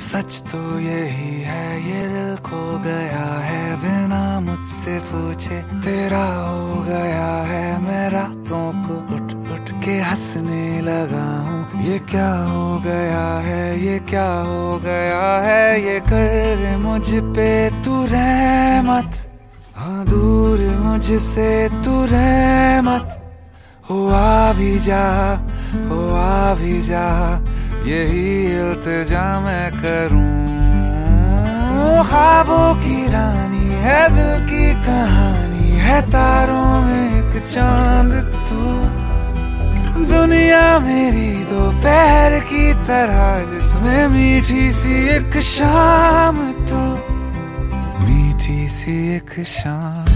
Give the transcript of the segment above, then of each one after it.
सच तो यही है, ये दिल खो गया है बिना मुझसे पूछे तेरा हो गया है। मैं रातों को उठ उठ के हंसने लगा हूँ। ये क्या हो गया है, ये क्या हो गया है। ये कर मुझ पे तू रहमत, हाँ दूर मुझसे तू रहमत। हो आ भी जा, हो आ भी जा, यही इल्तिजा मैं करूं। ख्वाबों की रानी है, दिल की कहानी है, तारों में एक चांद तू। दुनिया मेरी दोपहर की तरह, जिसमें मीठी सी एक शाम तू, मीठी सी एक शाम।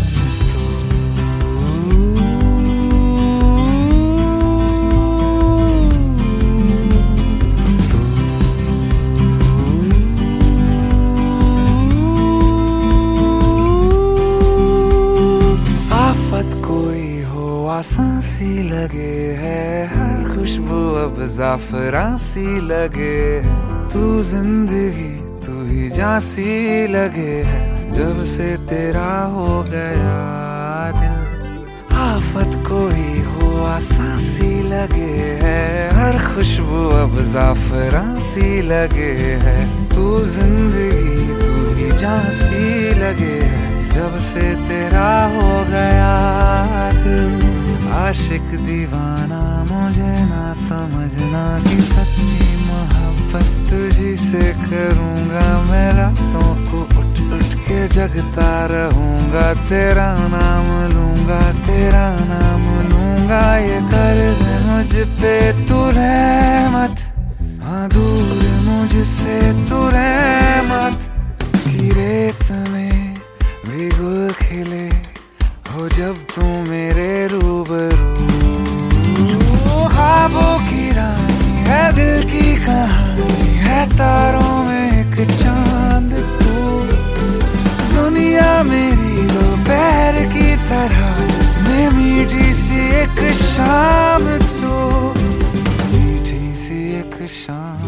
कोई हो आसान सी लगे है, हर खुशबू अब ज़ाफ़रान सी लगे है। तू जिंदगी तू ही जान सी लगे है, जब से तेरा हो गया दिल। आफत कोई हो आसान सी लगे है, हर खुशबू अब ज़ाफ़रान सी लगे है। तू जिंदगी तू ही जान सी लगे है, जब से तेरा हो गया दिल। आशिक दीवाना मुझे ना समझना कि सच्ची मोहब्बत तुझी से करूँगा। मैं रातों को उठ उठ के जगता रहूँगा, तेरा नाम लूँगा, तेरा नाम लूँगा। ये कर दे मुझ पे तू रहमत, हाँ दूर मुझसे तू रहमत। की रेत में भी गुल खिले हो जब तू मेरे रूबरू। ख्वाबों की रानी है, दिल की कहानी है, तारों में एक चांद तू। दुनिया मेरी दोपहर की तरह, जिसमें मीठी सी एक शाम तू, मीठी सी एक शाम।